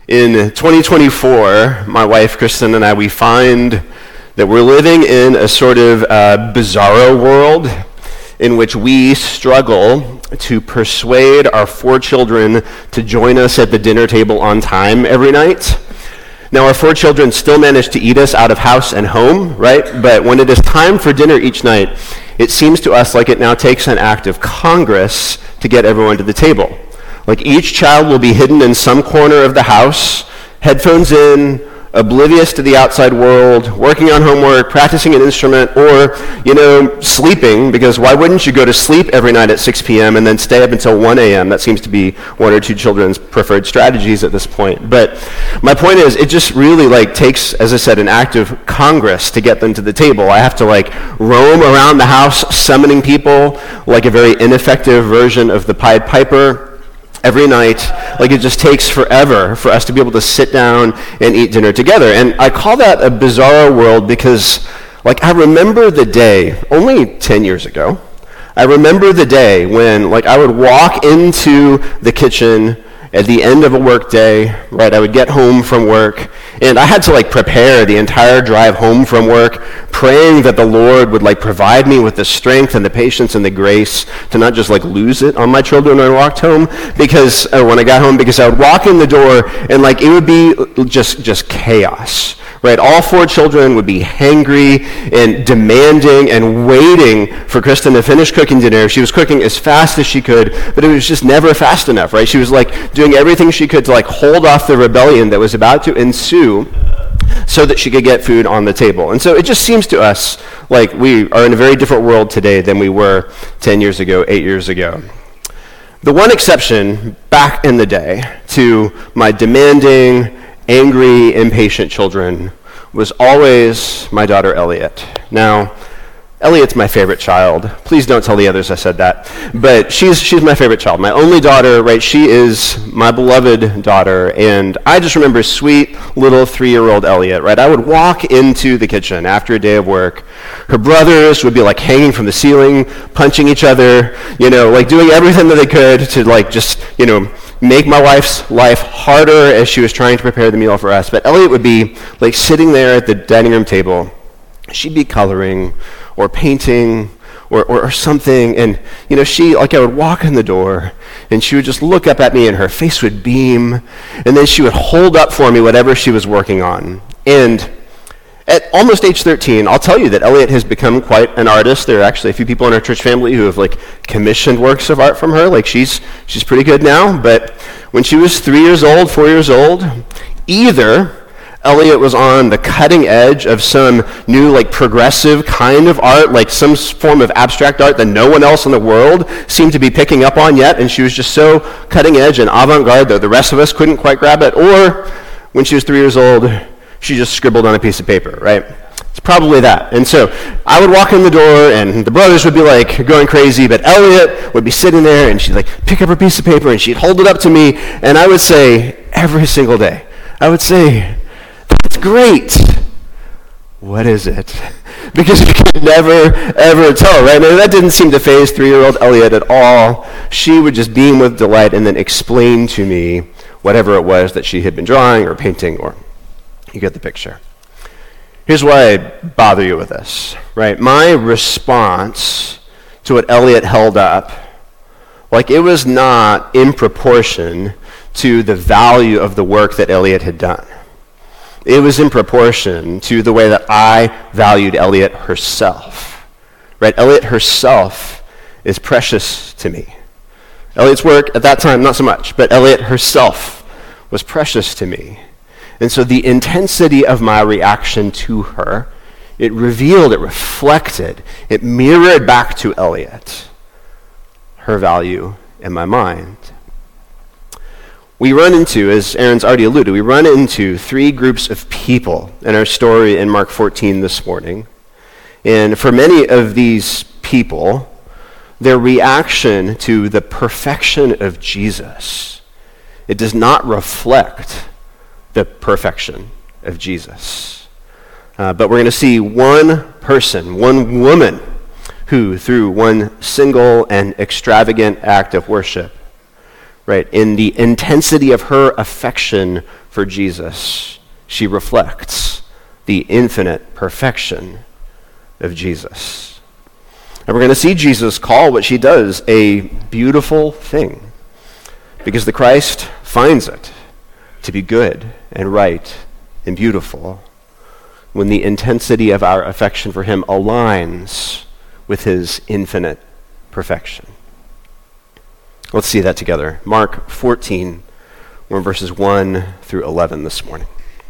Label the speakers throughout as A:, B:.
A: In 2024, my wife, Kristen, and I, we find that we're living in a sort of bizarro world in which we struggle to persuade our 4 children to join us at the dinner table on time every night. Now, our 4 children still manage to eat us out of house and home, right? But when it is time for dinner each night, it seems to us like it now takes an act of Congress to get everyone to the table. Like each child will be hidden in some corner of the house, headphones in, oblivious to the outside world, working on homework, practicing an instrument, or, sleeping, because why wouldn't you go to sleep every night at 6 p.m. and then stay up until 1 a.m.? That seems to be 1 or 2 children's preferred strategies at this point. But my point is, it just really takes, as I said, an act of Congress to get them to the table. I have to roam around the house summoning people like a very ineffective version of the Pied Piper every night. It just takes forever for us to be able to sit down and eat dinner together. And I call that a bizarro world because, I remember the day, only 10 years ago, I remember the day when, I would walk into the kitchen at the end of a work day, right? I would get home from work, and I had to prepare the entire drive home from work, praying that the Lord would provide me with the strength and the patience and the grace to not just lose it on my children when I walked home, when I got home, because I would walk in the door and it would be just chaos. Right, all 4 children would be hangry and demanding and waiting for Kristen to finish cooking dinner. She was cooking as fast as she could, but it was just never fast enough, right? She was doing everything she could to hold off the rebellion that was about to ensue so that she could get food on the table. And so it just seems to us like we are in a very different world today than we were 10 years ago, 8 years ago. The one exception back in the day to my demanding, angry, impatient children was always my daughter Elliot. Now, Elliot's my favorite child. Please don't tell the others I said that. But she's my favorite child. My only daughter, right? She is my beloved daughter. And I just remember sweet little 3-year-old Elliot, right? I would walk into the kitchen after a day of work. Her brothers would be hanging from the ceiling, punching each other, doing everything that they could to make my wife's life harder as she was trying to prepare the meal for us. But Elliot would be sitting there at the dining room table. She'd be coloring or painting or something. And, I would walk in the door and she would just look up at me and her face would beam. And then she would hold up for me whatever she was working on. And at almost age 13, I'll tell you that Elliot has become quite an artist. There are actually a few people in our church family who have commissioned works of art from her. She's pretty good now. But when she was 3 years old, 4 years old, either Elliot was on the cutting edge of some new progressive kind of art, some form of abstract art that no one else in the world seemed to be picking up on yet, and she was just so cutting edge and avant-garde that the rest of us couldn't quite grab it, or when she was 3 years old, she just scribbled on a piece of paper, right? It's probably that. And so I would walk in the door, and the brothers would be going crazy, but Elliot would be sitting there, and she'd pick up her piece of paper, and she'd hold it up to me, and I would say every single day, "That's great. What is it?" Because you could never, ever tell, right? And that didn't seem to faze 3-year-old Elliot at all. She would just beam with delight and then explain to me whatever it was that she had been drawing or painting, or you get the picture. Here's why I bother you with this, right? My response to what Elliot held up, it was not in proportion to the value of the work that Elliot had done. It was in proportion to the way that I valued Elliot herself, right? Elliot herself is precious to me. Elliot's work at that time, not so much, but Elliot herself was precious to me. And so the intensity of my reaction to her, it revealed, it reflected, it mirrored back to Elliot her value in my mind. We run into, as Aaron's already alluded, we run into 3 groups of people in our story in Mark 14 this morning. And for many of these people, their reaction to the perfection of Jesus, it does not reflect the perfection of Jesus. But we're going to see one person, one woman, who through one single and extravagant act of worship, right, in the intensity of her affection for Jesus, she reflects the infinite perfection of Jesus. And we're going to see Jesus call what she does a beautiful thing, because the Christ finds it to be good and right and beautiful when the intensity of our affection for him aligns with his infinite perfection. Let's see that together. Mark 14, we're in verses 1 through 11 this morning.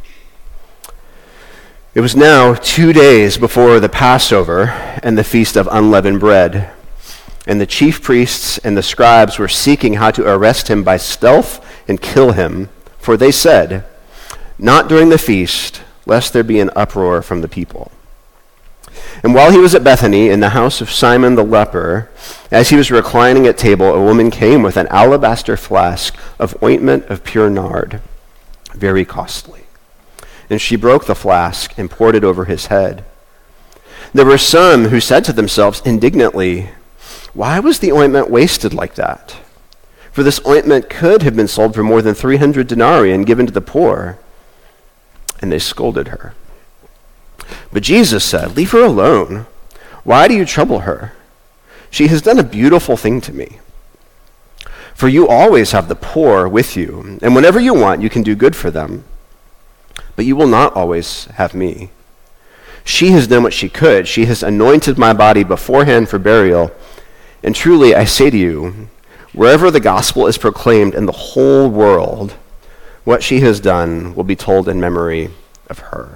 A: It was now 2 days before the Passover and the Feast of Unleavened Bread, and the chief priests and the scribes were seeking how to arrest him by stealth and kill him, for they said, "Not during the feast, lest there be an uproar from the people." And while he was at Bethany in the house of Simon the leper, as he was reclining at table, a woman came with an alabaster flask of ointment of pure nard, very costly. And she broke the flask and poured it over his head. There were some who said to themselves indignantly, "Why was the ointment wasted like that? For this ointment could have been sold for more than 300 denarii and given to the poor." And they scolded her. But Jesus said, "Leave her alone. Why do you trouble her? She has done a beautiful thing to me. For you always have the poor with you, and whenever you want, you can do good for them. But you will not always have me. She has done what she could. She has anointed my body beforehand for burial. And truly, I say to you, wherever the gospel is proclaimed in the whole world, what she has done will be told in memory of her."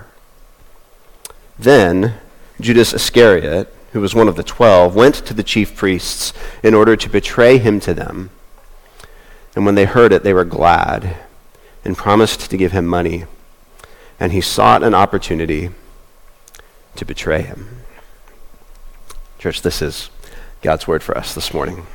A: Then Judas Iscariot, who was one of the 12, went to the chief priests in order to betray him to them. And when they heard it, they were glad and promised to give him money. And he sought an opportunity to betray him. Church, this is God's word for us this morning.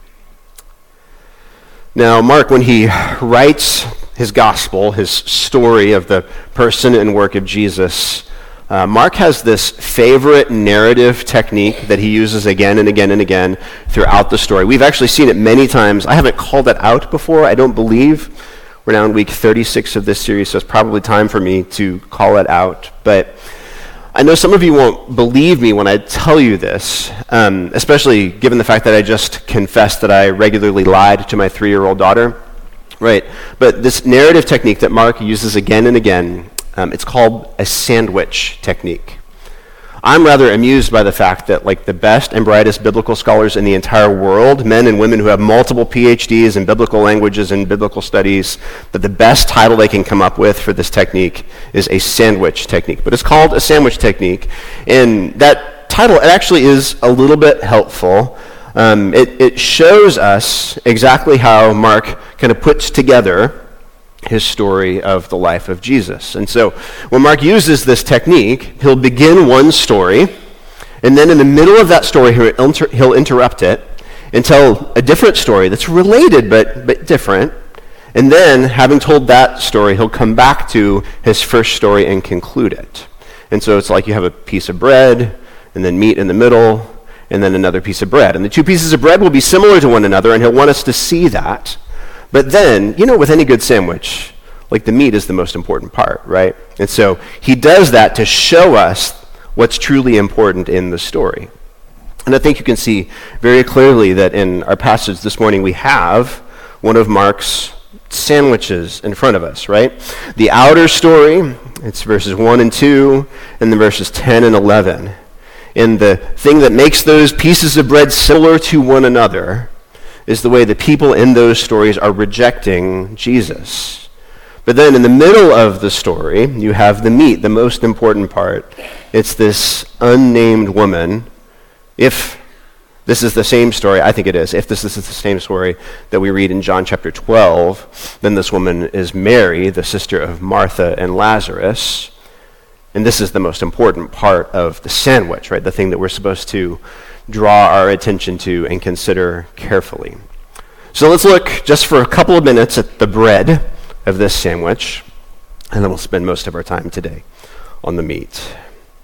A: Now, Mark, when he writes his gospel, his story of the person and work of Jesus, Mark has this favorite narrative technique that he uses again and again and again throughout the story. We've actually seen it many times. I haven't called it out before, I don't believe. We're now in week 36 of this series, so it's probably time for me to call it out. But I know some of you won't believe me when I tell you this, especially given the fact that I just confessed that I regularly lied to my 3-year-old daughter. Right, but this narrative technique that Mark uses again and again, it's called a sandwich technique. I'm rather amused by the fact that like the best and brightest biblical scholars in the entire world, men and women who have multiple PhDs in biblical languages and biblical studies, that the best title they can come up with for this technique is a sandwich technique. But it's called a sandwich technique, and that title actually is a little bit helpful. It shows us exactly how Mark kind of puts together his story of the life of Jesus. And so when Mark uses this technique, he'll begin one story, and then in the middle of that story, he'll interrupt it and tell a different story that's related but different. And then, having told that story, he'll come back to his first story and conclude it. And so it's like you have a piece of bread, and then meat in the middle, and then another piece of bread. And the two pieces of bread will be similar to one another, and he'll want us to see that. But then, with any good sandwich, like the meat is the most important part, right? And so he does that to show us what's truly important in the story. And I think you can see very clearly that in our passage this morning, we have one of Mark's sandwiches in front of us, right? The outer story, it's verses 1 and 2, and then verses 10 and 11. And the thing that makes those pieces of bread similar to one another is the way the people in those stories are rejecting Jesus. But then in the middle of the story, you have the meat, the most important part. It's this unnamed woman. If this is the same story, I think it is. If this is the same story that we read in John chapter 12, then this woman is Mary, the sister of Martha and Lazarus. And this is the most important part of the sandwich, right? The thing that we're supposed to draw our attention to and consider carefully. So let's look just for a couple of minutes at the bread of this sandwich, and then we'll spend most of our time today on the meat.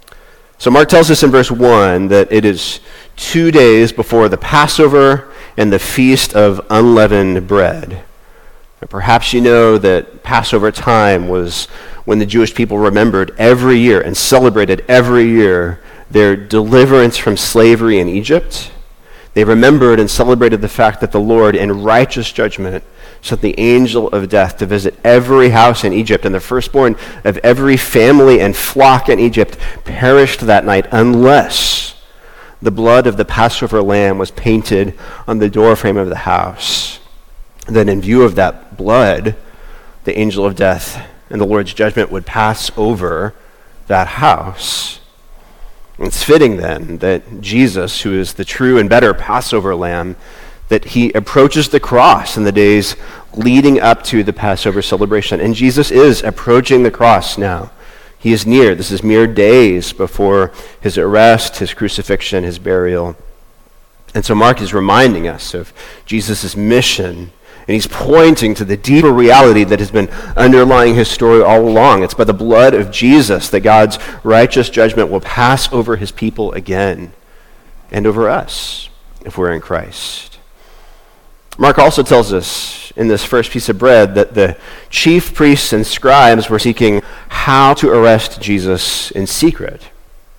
A: So Mark tells us in verse 1 that it is 2 days before the Passover and the Feast of Unleavened Bread. Perhaps you know that Passover time was when the Jewish people remembered every year and celebrated every year their deliverance from slavery in Egypt. They remembered and celebrated the fact that the Lord, in righteous judgment, sent the angel of death to visit every house in Egypt, and the firstborn of every family and flock in Egypt perished that night unless the blood of the Passover lamb was painted on the doorframe of the house. Then in view of that blood, the angel of death and the Lord's judgment would pass over that house. It's fitting then that Jesus, who is the true and better Passover lamb, that he approaches the cross in the days leading up to the Passover celebration. And Jesus is approaching the cross now. He is near. This is mere days before his arrest, his crucifixion, his burial. And so Mark is reminding us of Jesus' mission, and he's pointing to the deeper reality that has been underlying his story all along. It's by the blood of Jesus that God's righteous judgment will pass over his people again and over us if we're in Christ. Mark also tells us in this first piece of bread that the chief priests and scribes were seeking how to arrest Jesus in secret.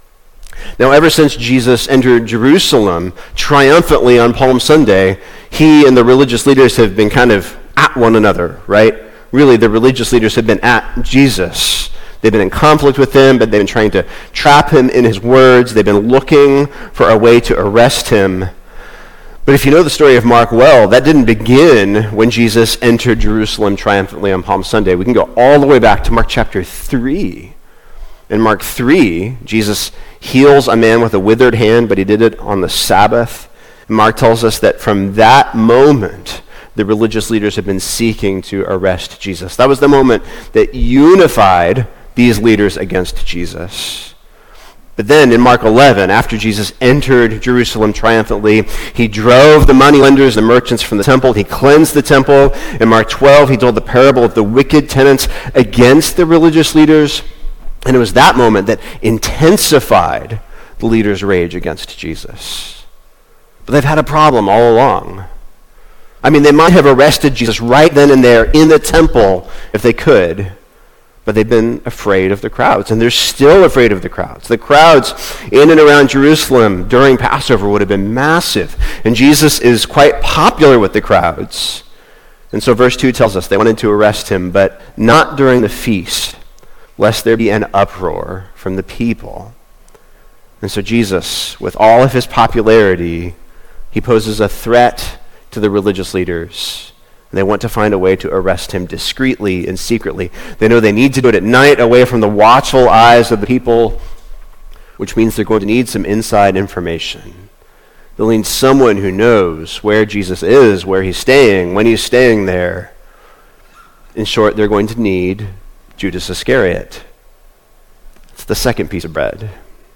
A: Now, ever since Jesus entered Jerusalem triumphantly on Palm Sunday, he and the religious leaders have been kind of at one another, right? Really, the religious leaders have been at Jesus. They've been in conflict with him, but they've been trying to trap him in his words. They've been looking for a way to arrest him. But if you know the story of Mark well, that didn't begin when Jesus entered Jerusalem triumphantly on Palm Sunday. We can go all the way back to Mark chapter 3. In Mark 3, Jesus heals a man with a withered hand, but he did it on the Sabbath. Mark tells us that from that moment, the religious leaders had been seeking to arrest Jesus. That was the moment that unified these leaders against Jesus. But then in Mark 11, after Jesus entered Jerusalem triumphantly, he drove the moneylenders, the merchants from the temple. He cleansed the temple. In Mark 12, he told the parable of the wicked tenants against the religious leaders. And it was that moment that intensified the leaders' rage against Jesus. But they've had a problem all along. I mean, they might have arrested Jesus right then and there in the temple if they could, but they've been afraid of the crowds, and they're still afraid of the crowds. The crowds in and around Jerusalem during Passover would have been massive, and Jesus is quite popular with the crowds. And so verse 2 tells us they wanted to arrest him, but not during the feast, lest there be an uproar from the people. And so Jesus, with all of his popularity, he poses a threat to the religious leaders. And they want to find a way to arrest him discreetly and secretly. They know they need to do it at night, away from the watchful eyes of the people, which means they're going to need some inside information. They'll need someone who knows where Jesus is, where he's staying, when he's staying there. In short, they're going to need Judas Iscariot. It's the second piece of bread.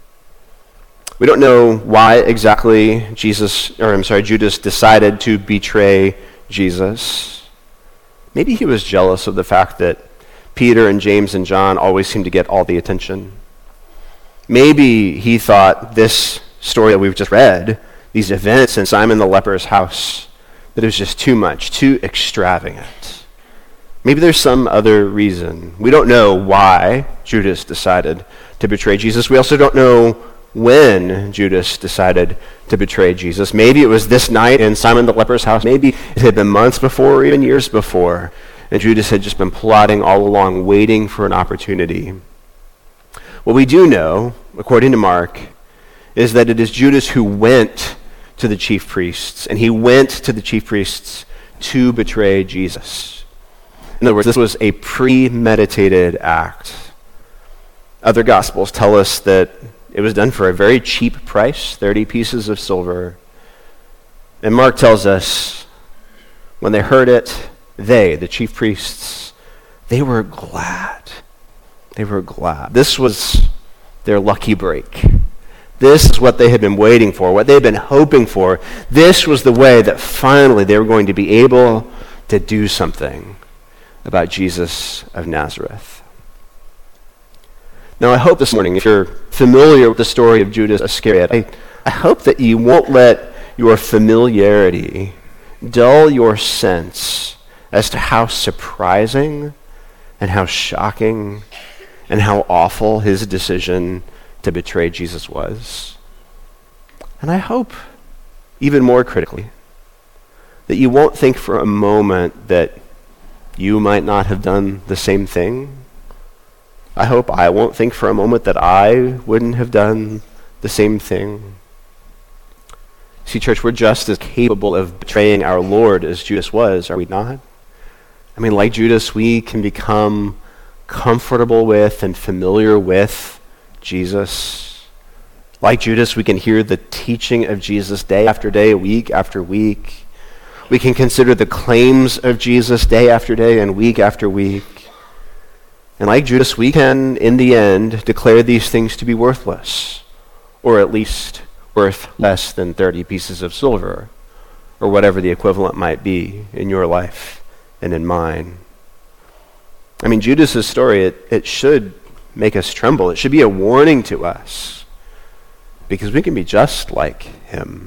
A: We don't know why exactly Judas decided to betray Jesus. Maybe he was jealous of the fact that Peter and James and John always seemed to get all the attention. Maybe he thought this story that we've just read, these events in Simon the leper's house, that it was just too much, too extravagant. Maybe there's some other reason. We don't know why Judas decided to betray Jesus. We also don't know when Judas decided to betray Jesus. Maybe it was this night in Simon the leper's house. Maybe it had been months before or even years before. And Judas had just been plotting all along, waiting for an opportunity. What we do know, according to Mark, is that it is Judas who went to the chief priests. And he went to the chief priests to betray Jesus. In other words, this was a premeditated act. Other Gospels tell us that it was done for a very cheap price, 30 pieces of silver. And Mark tells us when they heard it, the chief priests, they were glad. They were glad. This was their lucky break. This is what they had been waiting for, what they had been hoping for. This was the way that finally they were going to be able to do something about Jesus of Nazareth. Now, I hope this morning, if you're familiar with the story of Judas Iscariot, I hope that you won't let your familiarity dull your sense as to how surprising and how shocking and how awful his decision to betray Jesus was. And I hope, even more critically, that you won't think for a moment that you might not have done the same thing. I hope I won't think for a moment that I wouldn't have done the same thing. See, church, we're just as capable of betraying our Lord as Judas was, are we not? I mean, like Judas, we can become comfortable with and familiar with Jesus. Like Judas, we can hear the teaching of Jesus day after day, week after week. We can consider the claims of Jesus day after day and week after week. And like Judas, we can, in the end, declare these things to be worthless, or at least worth less than 30 pieces of silver, or whatever the equivalent might be in your life and in mine. I mean, Judas' story, it should make us tremble. It should be a warning to us, because we can be just like him.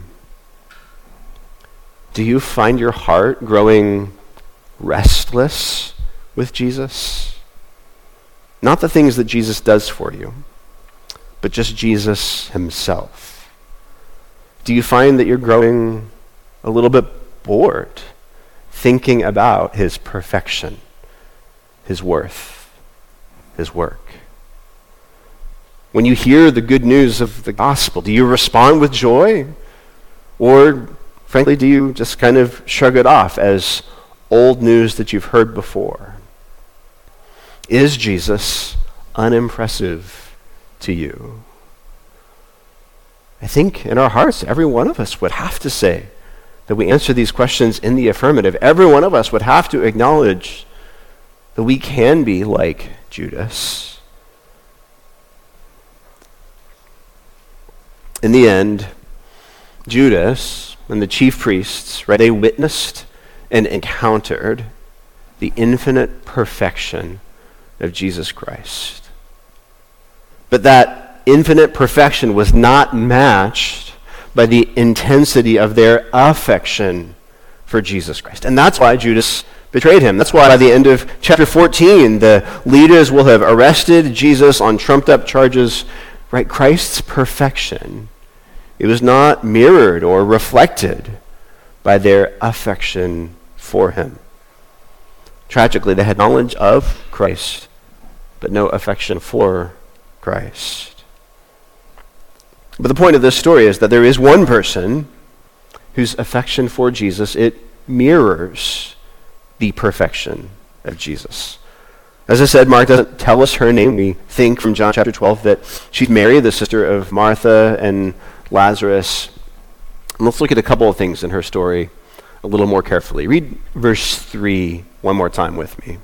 A: Do you find your heart growing restless with Jesus? Not the things that Jesus does for you, but just Jesus himself. Do you find that you're growing a little bit bored thinking about his perfection, his worth, his work? When you hear the good news of the gospel, do you respond with joy? Or, frankly, do you just kind of shrug it off as old news that you've heard before? Is Jesus unimpressive to you? I think in our hearts, every one of us would have to say that we answer these questions in the affirmative. Every one of us would have to acknowledge that we can be like Judas. In the end, Judas and the chief priests, right, they witnessed and encountered the infinite perfection of Jesus Christ. But that infinite perfection was not matched by the intensity of their affection for Jesus Christ. And that's why Judas betrayed him. That's why by the end of chapter 14, the leaders will have arrested Jesus on trumped-up charges. Right, Christ's perfection, it was not mirrored or reflected by their affection for him. Tragically, they had knowledge of Christ, but no affection for Christ. But the point of this story is that there is one person whose affection for Jesus, it mirrors the perfection of Jesus. As I said, Mark doesn't tell us her name. We think from John chapter 12 that she's Mary, the sister of Martha and Lazarus. And let's look at a couple of things in her story a little more carefully. Read verse 3 one more time with me.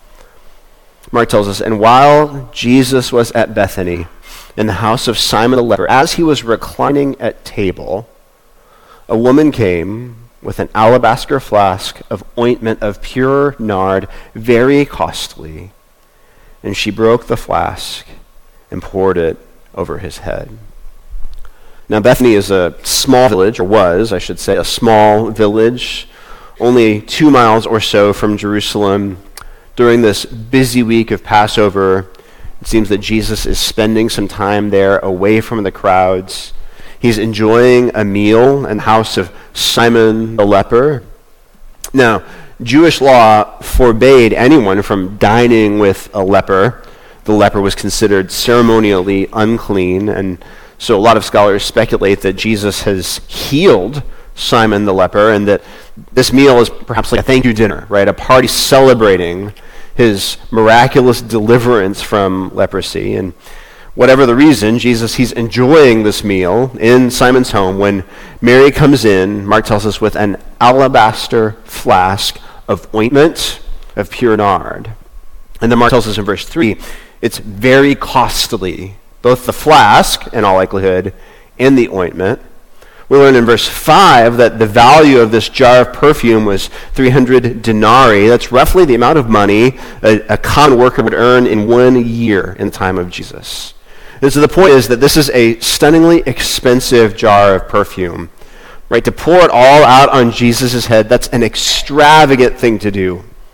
A: Mark tells us, "And while Jesus was at Bethany, in the house of Simon the leper, as he was reclining at table, a woman came with an alabaster flask of ointment of pure nard, very costly, and she broke the flask and poured it over his head." Now, Bethany is a small village, or was, I should say, a small village, only 2 miles or so from Jerusalem. During this busy week of Passover, it seems that Jesus is spending some time there away from the crowds. He's enjoying a meal in the house of Simon the leper. Now, Jewish law forbade anyone from dining with a leper. The leper was considered ceremonially unclean, and so a lot of scholars speculate that Jesus has healed Simon the leper, and that this meal is perhaps like a thank you dinner, right? A party celebrating his miraculous deliverance from leprosy. And whatever the reason, Jesus, he's enjoying this meal in Simon's home when Mary comes in, Mark tells us, with an alabaster flask of ointment of pure nard. And then Mark tells us in verse 3, it's very costly, both the flask, in all likelihood, and the ointment. We learn in verse 5 that the value of this jar of perfume was 300 denarii. That's roughly the amount of money a common worker would earn in 1 year in the time of Jesus. And so the point is that this is a stunningly expensive jar of perfume. Right? To pour it all out on Jesus' head, that's an extravagant thing to do.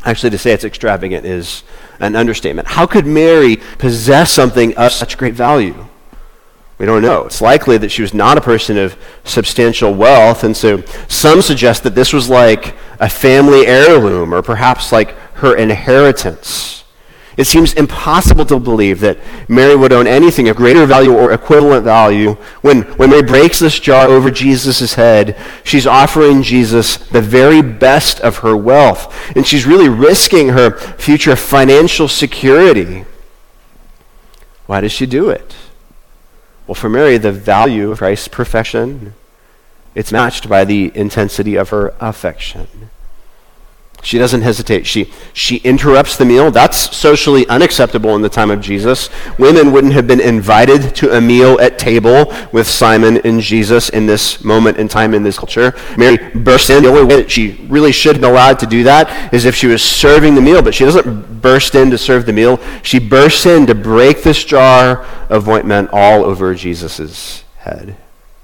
A: Actually, to say it's extravagant is an understatement. How could Mary possess something of such great value? We don't know. It's likely that she was not a person of substantial wealth, and so some suggest that this was like a family heirloom or perhaps like her inheritance. It seems impossible to believe that Mary would own anything of greater value or equivalent value. When Mary breaks this jar over Jesus' head, she's offering Jesus the very best of her wealth, and she's really risking her future financial security. Why does she do it? Well, for Mary, the value of Christ's perfection, it's matched by the intensity of her affection. She doesn't hesitate. She interrupts the meal. That's socially unacceptable in the time of Jesus. Women wouldn't have been invited to a meal at table with Simon and Jesus in this moment in time in this culture. Mary bursts in. The only way that she really should have been allowed to do that is if she was serving the meal, but she doesn't burst in to serve the meal. She bursts in to break this jar of ointment all over Jesus' head.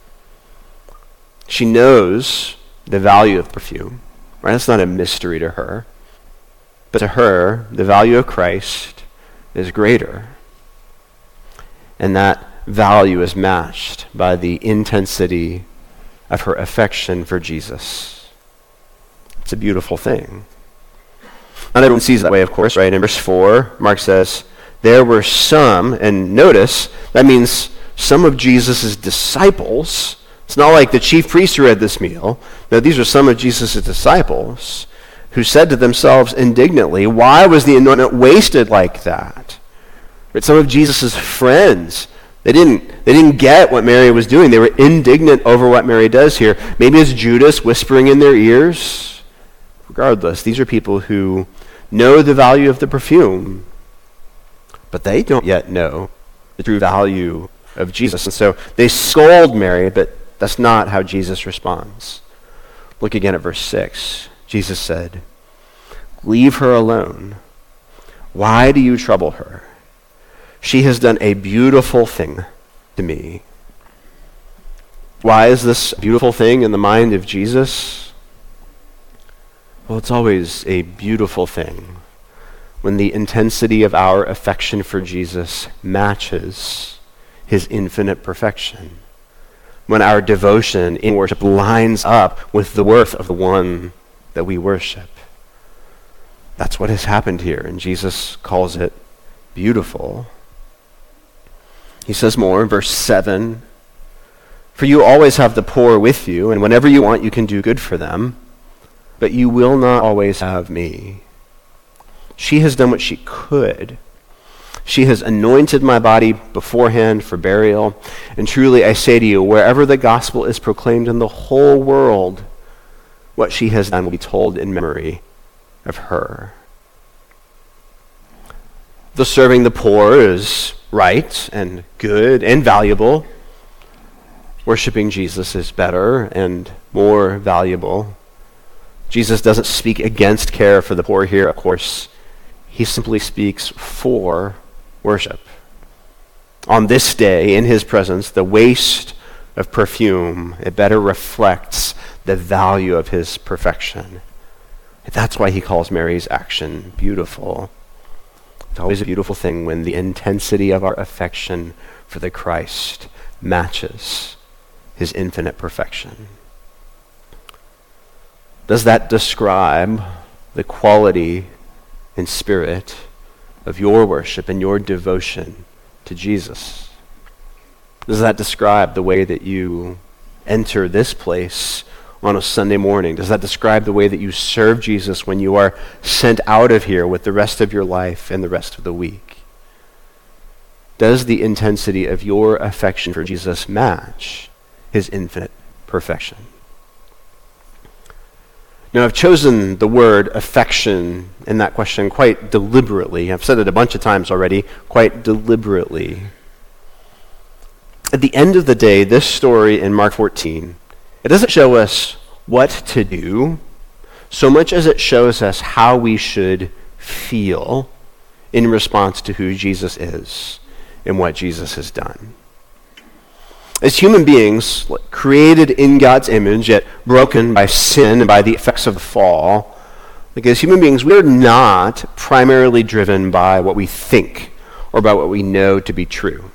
A: She knows the value of perfume. Right? That's not a mystery to her. But to her, the value of Christ is greater. And that value is matched by the intensity of her affection for Jesus. It's a beautiful thing. Not everyone sees it that way, of course, right? In verse 4, Mark says, there were some, and notice, that means some of Jesus' disciples. It's not like the chief priests who had this meal. No, these are some of Jesus' disciples who said to themselves indignantly, why was the anointment wasted like that? But some of Jesus' friends, they didn't get what Mary was doing. They were indignant over what Mary does here. Maybe it's Judas whispering in their ears. Regardless, these are people who know the value of the perfume, but they don't yet know the true value of Jesus. And so they scold Mary, but that's not how Jesus responds. Look again at verse 6. Jesus said, leave her alone. Why do you trouble her? She has done a beautiful thing to me. Why is this a beautiful thing in the mind of Jesus? Well, it's always a beautiful thing when the intensity of our affection for Jesus matches his infinite perfection. When our devotion in worship lines up with the worth of the one that we worship. That's what has happened here, and Jesus calls it beautiful. He says more in verse 7, for you always have the poor with you, and whenever you want you can do good for them, but you will not always have me. She has done what she could. She has anointed my body beforehand for burial. And truly I say to you, wherever the gospel is proclaimed in the whole world, what she has done will be told in memory of her. The serving the poor is right and good and valuable. Worshiping Jesus is better and more valuable. Jesus doesn't speak against care for the poor here, of course. He simply speaks for worship. On this day, in his presence, the waste of perfume, it better reflects the value of his perfection. That's why he calls Mary's action beautiful. It's always a beautiful thing when the intensity of our affection for the Christ matches his infinite perfection. Does that describe the quality and spirit of your worship and your devotion to Jesus? Does that describe the way that you enter this place on a Sunday morning? Does that describe the way that you serve Jesus when you are sent out of here with the rest of your life and the rest of the week? Does the intensity of your affection for Jesus match his infinite perfection? Now, I've chosen the word affection in that question quite deliberately. I've said it a bunch of times already, quite deliberately. At the end of the day, this story in Mark 14, it doesn't show us what to do so much as it shows us how we should feel in response to who Jesus is and what Jesus has done. As human beings, created in God's image, yet broken by sin and by the effects of the fall, Like as human beings, we're not primarily driven by what we think or by what we know to be true.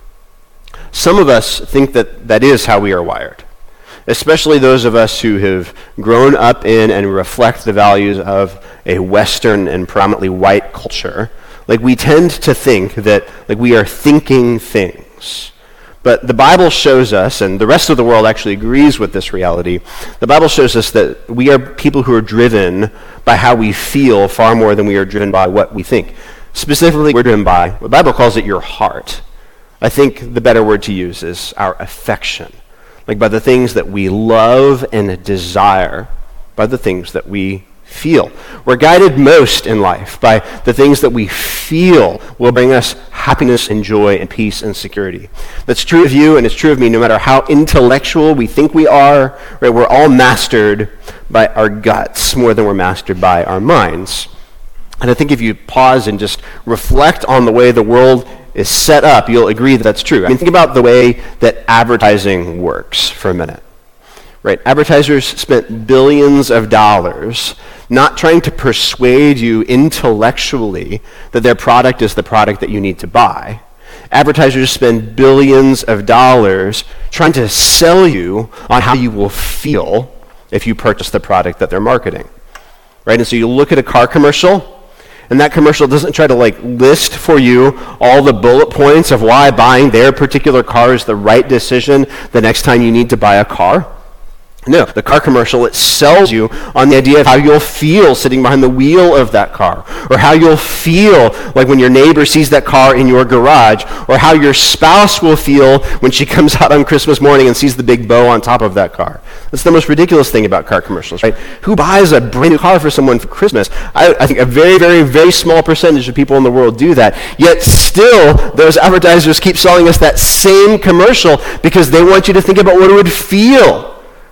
A: Some of us think that that is how we are wired, especially those of us who have grown up in and reflect the values of a Western and predominantly white culture. Like we tend to think that like we are thinking things. But the Bible shows us, and the rest of the world actually agrees with this reality, the Bible shows us that we are people who are driven by how we feel far more than we are driven by what we think. Specifically, we're driven by, the Bible calls it your heart. I think the better word to use is our affection. Like by the things that we love and desire, by the things that we feel. We're guided most in life by the things that we feel will bring us happiness and joy and peace and security. That's true of you and it's true of me no matter how intellectual we think we are. Right? We're all mastered by our guts more than we're mastered by our minds. And I think if you pause and just reflect on the way the world is set up, you'll agree that that's true. I mean, think about the way that advertising works for a minute. Right? Advertisers spent billions of dollars not trying to persuade you intellectually that their product is the product that you need to buy. Advertisers spend billions of dollars trying to sell you on how you will feel if you purchase the product that they're marketing. Right? And so you look at a car commercial, and that commercial doesn't try to like list for you all the bullet points of why buying their particular car is the right decision the next time you need to buy a car. No, the car commercial, it sells you on the idea of how you'll feel sitting behind the wheel of that car, or how you'll feel like when your neighbor sees that car in your garage, or how your spouse will feel when she comes out on Christmas morning and sees the big bow on top of that car. That's the most ridiculous thing about car commercials, right? Who buys a brand new car for someone for Christmas? I think a very, very, very small percentage of people in the world do that. Yet still, those advertisers keep selling us that same commercial because they want you to think about what it would feel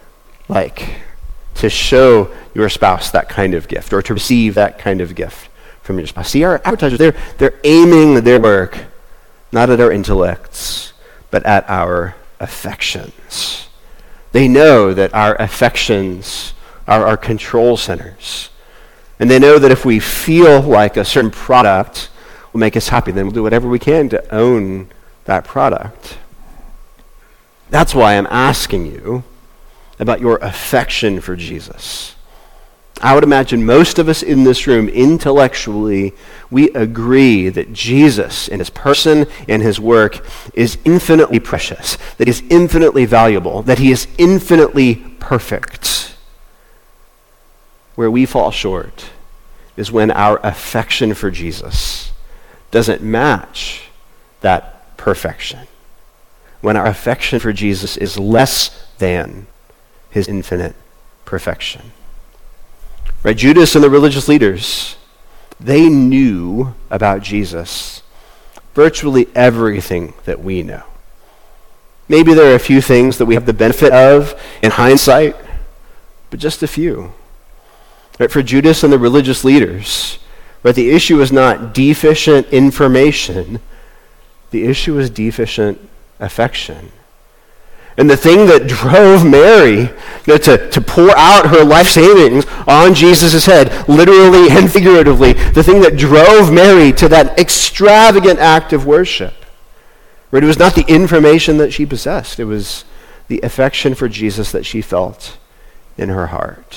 A: like to show your spouse that kind of gift or to receive that kind of gift from your spouse. See, our advertisers, they're aiming their work not at our intellects, but at our affections. They know that our affections are our control centers. And they know that if we feel like a certain product will make us happy, then we'll do whatever we can to own that product. That's why I'm asking you about your affection for Jesus. I would imagine most of us in this room, intellectually, we agree that Jesus in his person and his work is infinitely precious, that he is infinitely valuable, that he is infinitely perfect. Where we fall short is when our affection for Jesus doesn't match that perfection. When our affection for Jesus is less than his infinite perfection. Right? Judas and the religious leaders, they knew about Jesus virtually everything that we know. Maybe there are a few things that we have the benefit of in hindsight, but just a few. Right? For Judas and the religious leaders, right, the issue is not deficient information, the issue is deficient affection. And the thing that drove Mary to pour out her life savings on Jesus' head, literally and figuratively, the thing that drove Mary to that extravagant act of worship, right, it was not the information that she possessed. It was the affection for Jesus that she felt in her heart.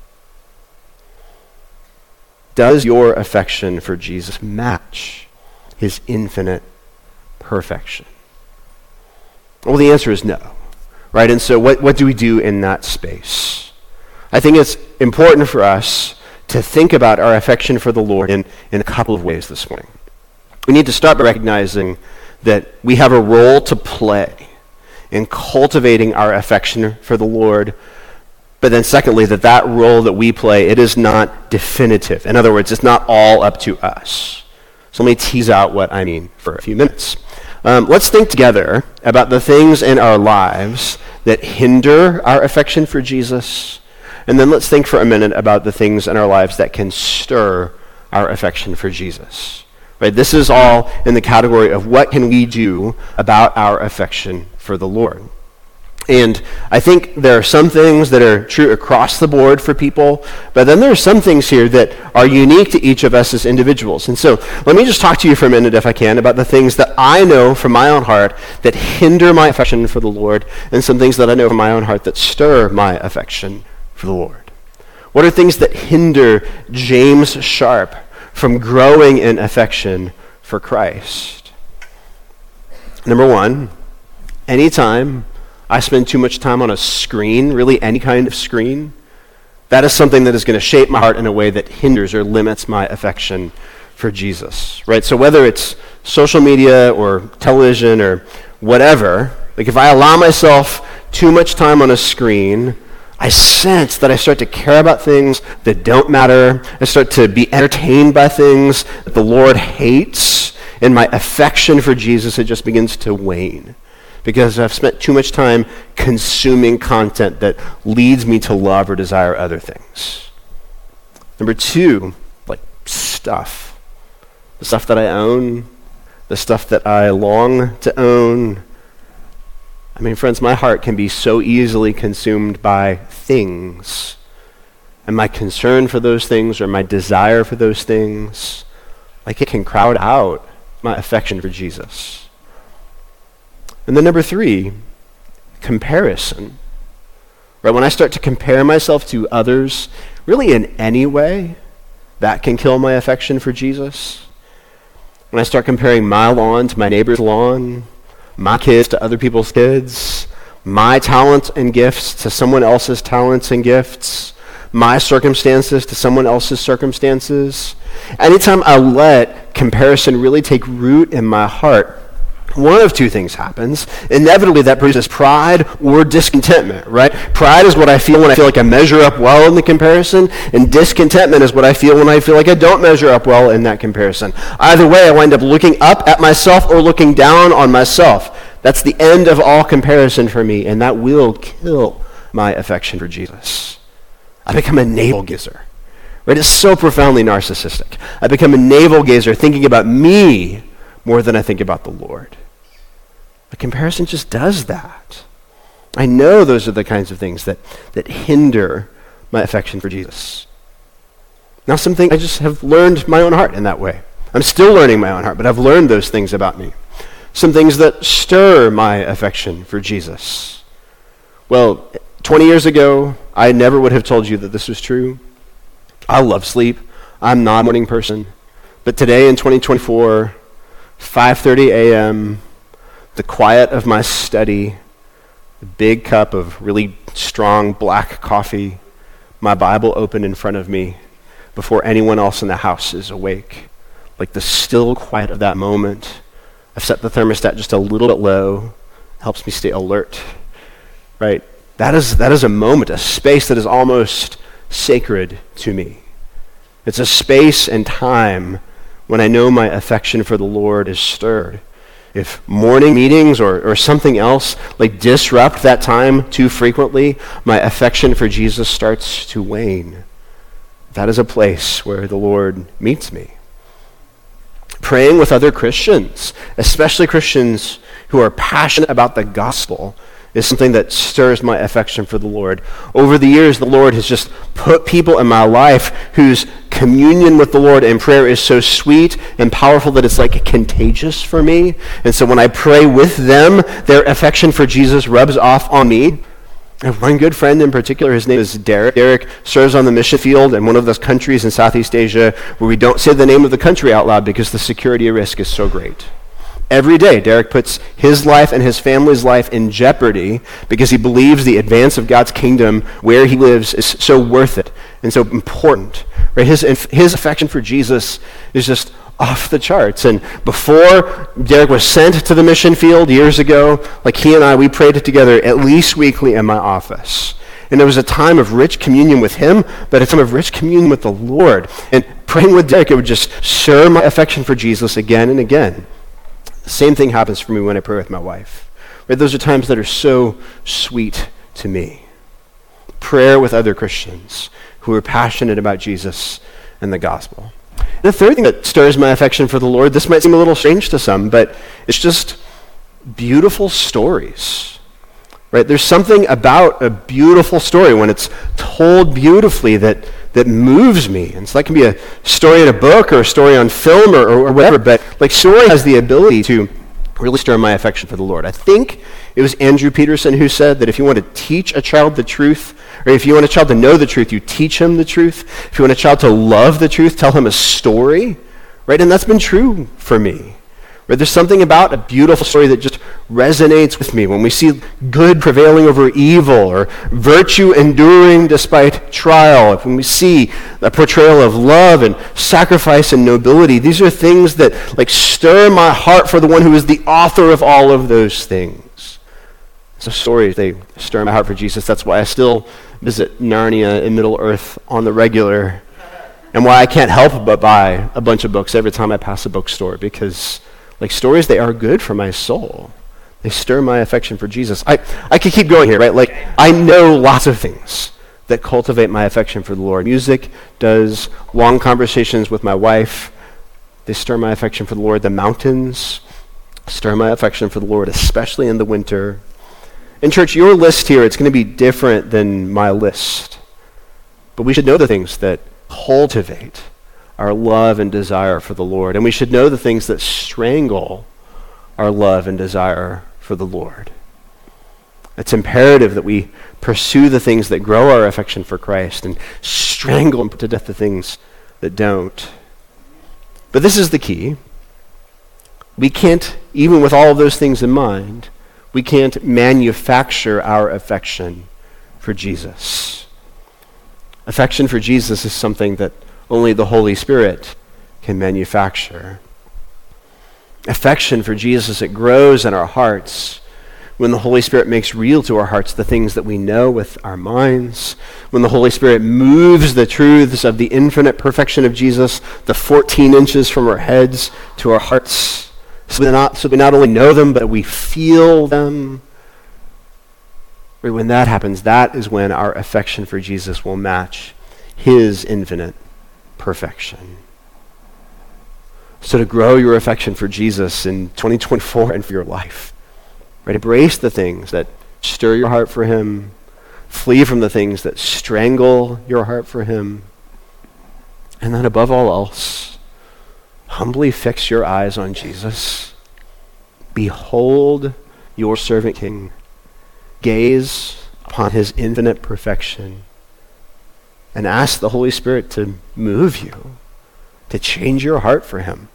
A: Does your affection for Jesus match his infinite perfection? Well, the answer is no. Right? And so what do we do in that space? I think it's important for us to think about our affection for the Lord in a couple of ways this morning. We need to start by recognizing that we have a role to play in cultivating our affection for the Lord, but then secondly, that role that we play, it is not definitive. In other words, it's not all up to us. So let me tease out what I mean for a few minutes. Let's think together about the things in our lives that hinder our affection for Jesus, and then let's think for a minute about the things in our lives that can stir our affection for Jesus. Right? This is all in the category of what can we do about our affection for the Lord. And I think there are some things that are true across the board for people, but then there are some things here that are unique to each of us as individuals. And so let me just talk to you for a minute, if I can, about the things that I know from my own heart that hinder my affection for the Lord, and some things that I know from my own heart that stir my affection for the Lord. What are things that hinder James Sharp from growing in affection for Christ? Number one, anytime I spend too much time on a screen, really any kind of screen, that is something that is going to shape my heart in a way that hinders or limits my affection for Jesus, right? So whether it's social media or television or whatever, like if I allow myself too much time on a screen, I sense that I start to care about things that don't matter. I start to be entertained by things that the Lord hates, and my affection for Jesus, it just begins to wane, because I've spent too much time consuming content that leads me to love or desire other things. Number two, like stuff. The stuff that I own, the stuff that I long to own. I mean, friends, my heart can be so easily consumed by things. And my concern for those things or my desire for those things, like it can crowd out my affection for Jesus. And then number three, comparison. Right? When I start to compare myself to others, really in any way, that can kill my affection for Jesus. When I start comparing my lawn to my neighbor's lawn, my kids to other people's kids, my talents and gifts to someone else's talents and gifts, my circumstances to someone else's circumstances, anytime I let comparison really take root in my heart, one of two things happens. Inevitably, that produces pride or discontentment, right? Pride is what I feel when I feel like I measure up well in the comparison, and discontentment is what I feel when I feel like I don't measure up well in that comparison. Either way, I wind up looking up at myself or looking down on myself. That's the end of all comparison for me, and that will kill my affection for Jesus. I become a navel-gazer, right? It's so profoundly narcissistic. I become a navel-gazer thinking about me more than I think about the Lord. The comparison just does that. I know those are the kinds of things that hinder my affection for Jesus. Now, something I just have learned my own heart in that way. I'm still learning my own heart, but I've learned those things about me. Some things that stir my affection for Jesus. Well, 20 years ago, I never would have told you that this was true. I love sleep. I'm not a morning person. But today in 2024, 5:30 a.m., the quiet of my study, a big cup of really strong black coffee, my Bible open in front of me before anyone else in the house is awake. Like the still quiet of that moment. I've set the thermostat just a little bit low. Helps me stay alert, right? That is a moment, a space that is almost sacred to me. It's a space and time when I know my affection for the Lord is stirred. If morning meetings or something else like disrupt that time too frequently, my affection for Jesus starts to wane. That is a place where the Lord meets me. Praying with other Christians, especially Christians who are passionate about the gospel, is something that stirs my affection for the Lord. Over the years, the Lord has just put people in my life whose communion with the Lord and prayer is so sweet and powerful that it's like contagious for me. And so when I pray with them, their affection for Jesus rubs off on me. I have one good friend in particular, his name is Derek. Derek serves on the mission field in one of those countries in Southeast Asia where we don't say the name of the country out loud because the security risk is so great. Every day, Derek puts his life and his family's life in jeopardy because he believes the advance of God's kingdom where he lives is so worth it and so important. Right? His affection for Jesus is just off the charts. And before Derek was sent to the mission field years ago, like he and I, we prayed together at least weekly in my office. And there was a time of rich communion with him, but a time of rich communion with the Lord. And praying with Derek, it would just stir my affection for Jesus again and again. The same thing happens for me when I pray with my wife. Right? Those are times that are so sweet to me. Prayer with other Christians who are passionate about Jesus and the gospel. And the third thing that stirs my affection for the Lord, this might seem a little strange to some, but it's just beautiful stories. right? There's something about a beautiful story when it's told beautifully that moves me. And so that can be a story in a book or a story on film or whatever, but like story has the ability to really stir my affection for the Lord. I think it was Andrew Peterson who said that if you want to teach a child the truth, or if you want a child to know the truth, you teach him the truth. If you want a child to love the truth, tell him a story, right? And that's been true for me. Right? There's something about a beautiful story that just resonates with me when we see good prevailing over evil or virtue enduring despite trial. When we see a portrayal of love and sacrifice and nobility, these are things that like stir my heart for the one who is the author of all of those things. So stories, they stir my heart for Jesus. That's why I still visit Narnia in Middle-earth on the regular, and why I can't help but buy a bunch of books every time I pass a bookstore, because like stories, they are good for my soul. They stir my affection for Jesus. I could keep going here, right? Like I know lots of things that cultivate my affection for the Lord. Music does, long conversations with my wife, they stir my affection for the Lord. The mountains stir my affection for the Lord, especially in the winter. In church, your list here, it's going to be different than my list. But we should know the things that cultivate our love and desire for the Lord. And we should know the things that strangle our love and desire for the Lord. It's imperative that we pursue the things that grow our affection for Christ and strangle and put to death the things that don't. But this is the key. We can't, even with all of those things in mind, we can't manufacture our affection for Jesus. Affection for Jesus is something that only the Holy Spirit can manufacture. Affection for Jesus, it grows in our hearts when the Holy Spirit makes real to our hearts the things that we know with our minds, when the Holy Spirit moves the truths of the infinite perfection of Jesus, the 14 inches from our heads to our hearts, so we not only know them, but we feel them. When that happens, that is when our affection for Jesus will match his infinite perfection. So to grow your affection for Jesus in 2024 and for your life, right? Embrace the things that stir your heart for him. Flee from the things that strangle your heart for him. And then above all else, humbly fix your eyes on Jesus. Behold your servant King. Gaze upon his infinite perfection. And ask the Holy Spirit to move you, to change your heart for him.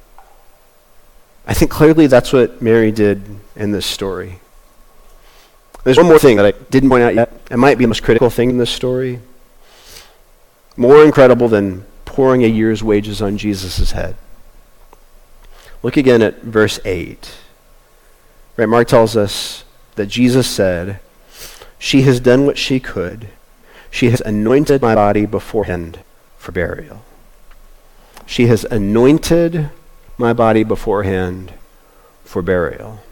A: I think clearly that's what Mary did in this story. There's one more thing that I didn't point out yet. It might be the most critical thing in this story. More incredible than pouring a year's wages on Jesus' head. Look again at verse 8. Right, Mark tells us that Jesus said, "She has done what she could. She has anointed my body beforehand for burial." She has anointed my body beforehand for burial.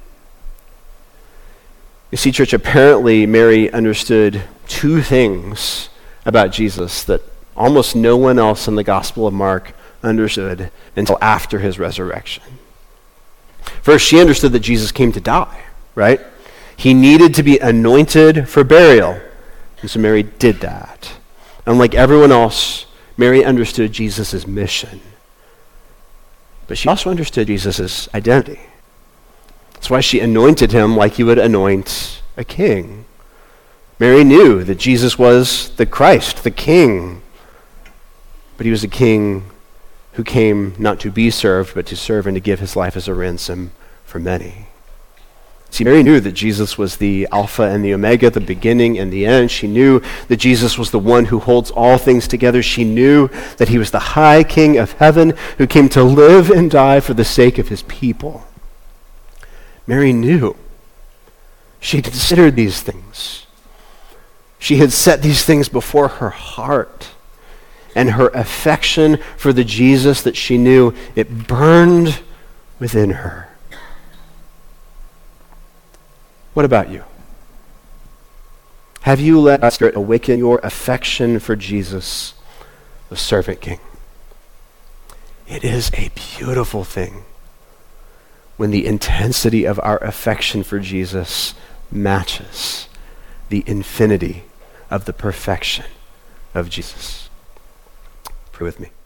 A: You see, church, apparently Mary understood two things about Jesus that almost no one else in the Gospel of Mark understood until after his resurrection. First, she understood that Jesus came to die, right? He needed to be anointed for burial. And so Mary did that. Unlike everyone else, Mary understood Jesus' mission. But she also understood Jesus' identity. That's why she anointed him like you would anoint a king. Mary knew that Jesus was the Christ, the king. But he was a king who came not to be served, but to serve and to give his life as a ransom for many. See, Mary knew that Jesus was the Alpha and the Omega, the beginning and the end. She knew that Jesus was the one who holds all things together. She knew that he was the high King of heaven who came to live and die for the sake of his people. Mary knew. She considered these things. She had set these things before her heart. And her affection for the Jesus that she knew, it burned within her. What about you? Have you let the Spirit awaken your affection for Jesus, the servant King? It is a beautiful thing when the intensity of our affection for Jesus matches the infinity of the perfection of Jesus. Pray with me.